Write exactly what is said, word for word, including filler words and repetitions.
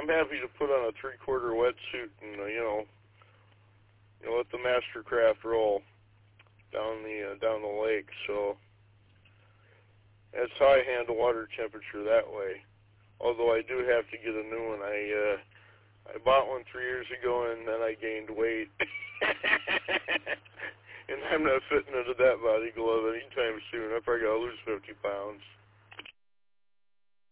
I'm happy to put on a three-quarter wetsuit and, uh, you know, you know, let the Mastercraft roll down the uh, down the lake. So that's how I handle water temperature that way. Although I do have to get a new one. I uh, I bought one three years ago and then I gained weight. And I'm not fitting into that body glove anytime soon. I probably got to lose fifty pounds.